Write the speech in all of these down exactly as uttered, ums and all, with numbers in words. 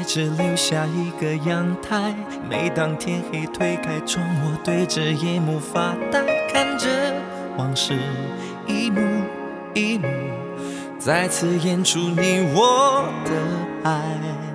只留下一个阳台。每当天黑推开窗，我对着夜幕发呆，看着往事一幕一幕再次演出你我的爱。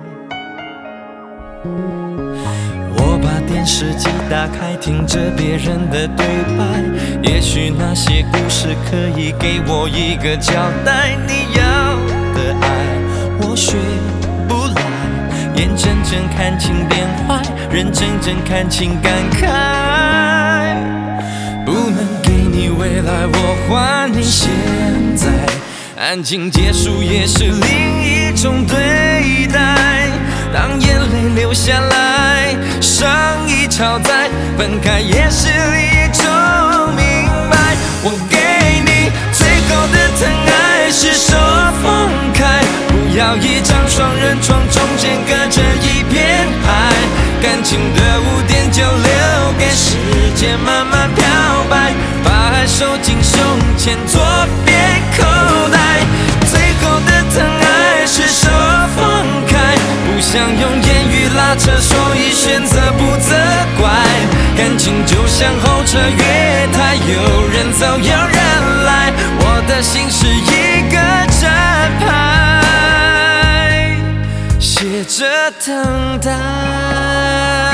我把电视机打开，听着别人的对白，也许那些故事可以给我一个交代。你要的爱我学不来，眼睁睁看情变坏，人睁睁看情感慨。不能给你未来，我还你现在，安静结束也是另一种对待。当眼泪流下来，伤已超载，分开也是一种明白。我给你最后的疼爱是手放开，不要一张双人床，中间隔着一片海。感情的污点就留给时间慢慢漂白，把爱收进胸前左边口袋。最后的疼爱是手放开，不想用言语拉扯，所以选择不责怪。感情就像候车月台，有人走有人来，我的心是一个站牌，写着等待。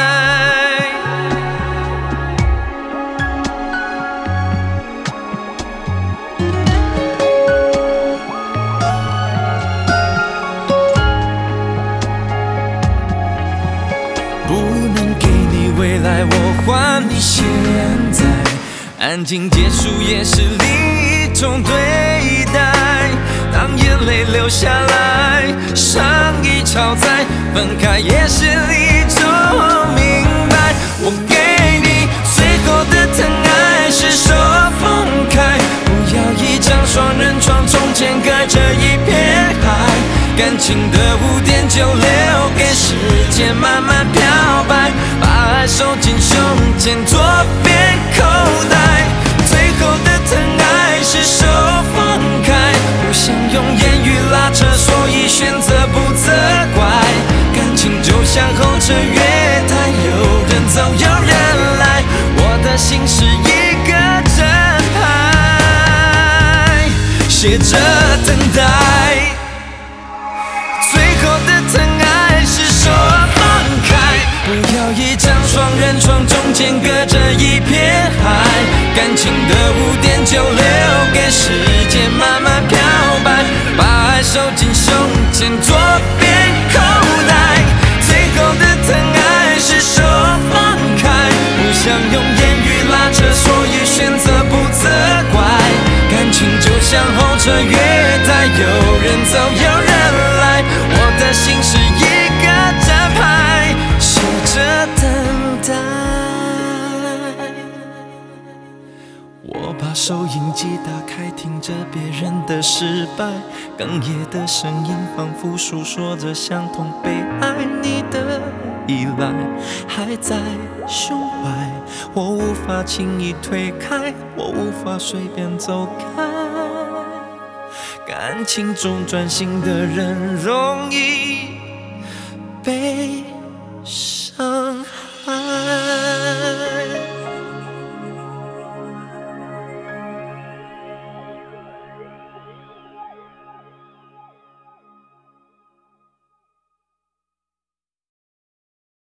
不能给你未来，我还你现在，安静结束也是另一种对待。当眼泪流下来，伤已超载，分开也是一种明白。我给你最后的疼爱是手放开，不要一张双人床，中间隔着一片海。感情的污点就留给时间慢慢漂白，把爱收进胸前左边口袋。最后的疼爱是手放开，不想用言语拉扯，所以选择不责怪。感情就像候车月台，有人走有人来，我的心是一个站牌，写着等待。最后的疼爱是手放开，不要一张双人床，中间隔着一片海。感情的污点就留给时间慢慢漂白，把爱收进胸前左边口袋。最后的疼爱是手放开，不想用言语拉扯，所以选择不责怪。感情就像候车月台，有人走有人来，我的心是一个站牌，写着等待。我把收音机打开，听着别人的失败，哽咽的声音仿佛诉说着相同悲哀。你的依赖还在胸怀，我无法轻易推开，我无法随便走开。感情中专心的人容易被